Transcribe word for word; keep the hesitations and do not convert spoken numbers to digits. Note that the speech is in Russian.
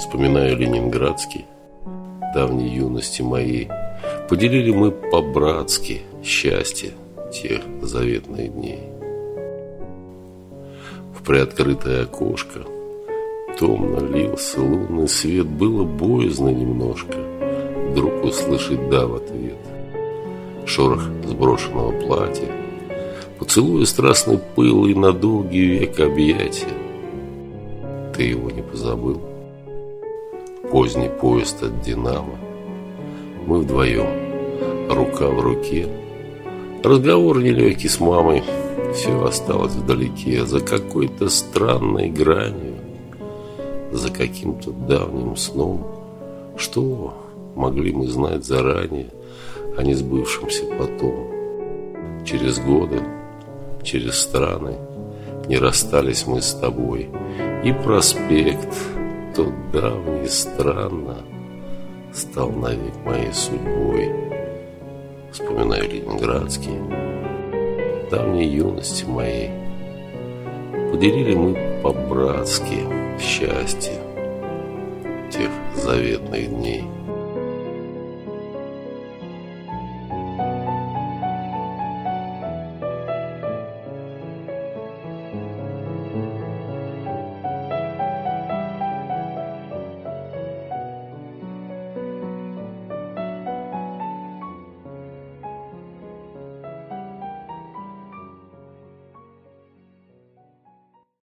Вспоминаю ленинградский, давней юности моей. Поделили мы по-братски счастье тех заветных дней. В приоткрытое окошко томно лился лунный свет. Было боязно немножко вдруг услышать «да» в ответ. Шорох сброшенного платья, поцелуя страстный пыл и на долгий век объятия. Ты его не позабыл? Поздний поезд от «Динамо». Мы вдвоем, рука в руке. Разговор нелегкий с мамой. Все осталось вдалеке, за какой-то странной гранью, за каким-то давним сном. Что могли мы знать заранее о несбывшемся потом? Через годы, через страны не расстались мы с тобой. И проспект, тот давний, странно, стал навек моей судьбой. Вспоминаю ленинградский, давней юности моей. Поделили мы по-братски счастье тех заветных дней.